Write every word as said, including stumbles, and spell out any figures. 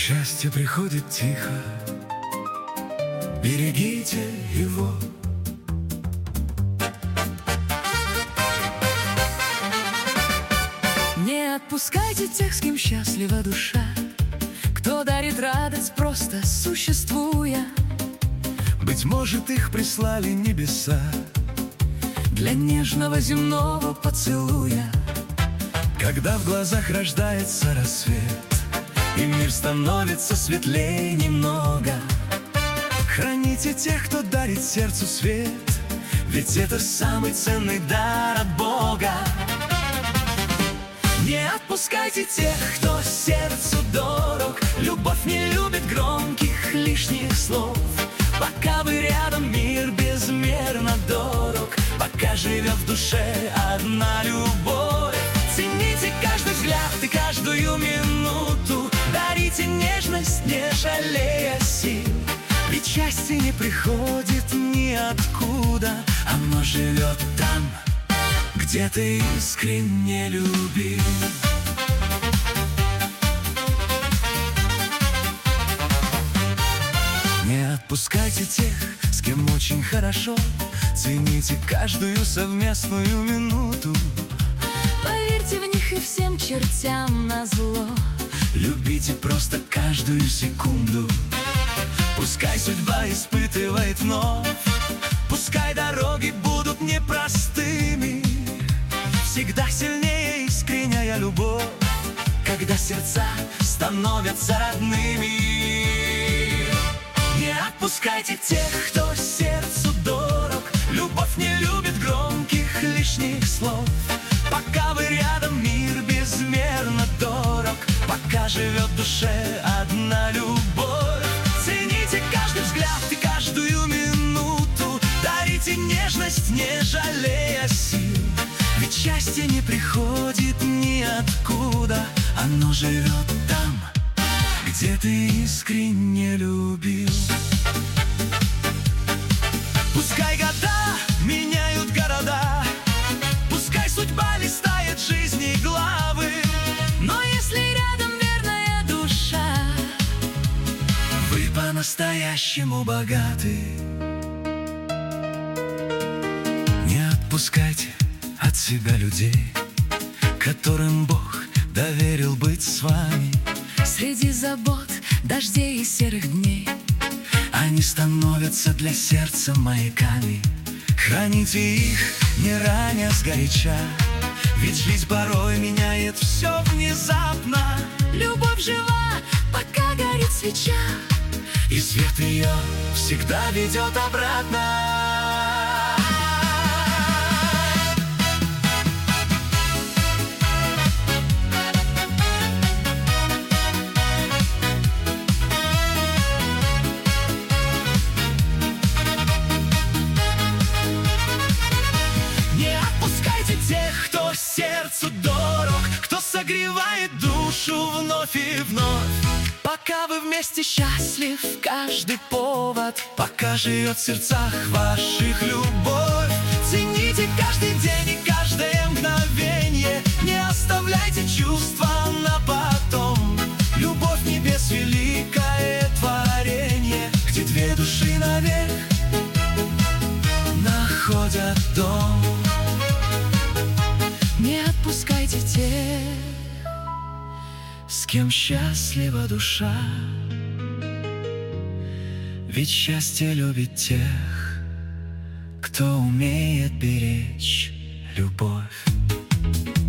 Счастье приходит тихо, берегите его. Не отпускайте тех, с кем счастлива душа, кто дарит радость, просто существуя. Быть может, их прислали небеса для нежного земного поцелуя. Когда в глазах рождается рассвет и мир становится светлее немного, храните тех, кто дарит сердцу свет, ведь это самый ценный дар от Бога. Не отпускайте тех, кто сердцу дорог, любовь не любит громких лишних слов. Пока вы рядом, мир безмерно дорог, пока живет в душе одна любовь. Цените каждый взгляд и каждую минуту, дарите нежность, не жалея сил. Ведь счастье не приходит ниоткуда, оно живет там, где ты искренне любил. Не отпускайте тех, с кем очень хорошо, цените каждую совместную минуту. Поверьте в них и всем чертям назло, любите просто каждую секунду. Пускай судьба испытывает вновь, пускай дороги будут непростыми, всегда сильнее искренняя любовь, когда сердца становятся родными. Не отпускайте тех, кто сердцу дорог, любовь не любит громких лишних слов. Пока вы рядом, мир безмерно дорог, пока живет в душе одна любовь. Цените каждый взгляд и каждую минуту, дарите нежность, не жалея сил. Ведь счастье не приходит ниоткуда, оно живет там, где ты искренне любил. Пускай года меняют города, пускай судьба листает жизни главы, но если рядом верная душа, вы по-настоящему богаты. Не отпускайте от себя людей, которым Бог доверил быть с вами. Среди забот, дождей и серых дней они становятся для сердца маяками. Храните их, не раня сгоряча, ведь жизнь порой меняет все внезапно. Любовь жива, пока горит свеча, и свет ее всегда ведет обратно. Тех, кто сердцу дорог, кто согревает душу вновь и вновь. Пока вы вместе счастлив, каждый повод, пока живет в сердцах ваших любовь. Цените каждый день и каждое мгновенье, не оставляйте чувства на потом. Любовь небес — великое творение, где две души навек находят дом. Не отпускайте тех, с кем счастлива душа, ведь счастье любит тех, кто умеет беречь любовь.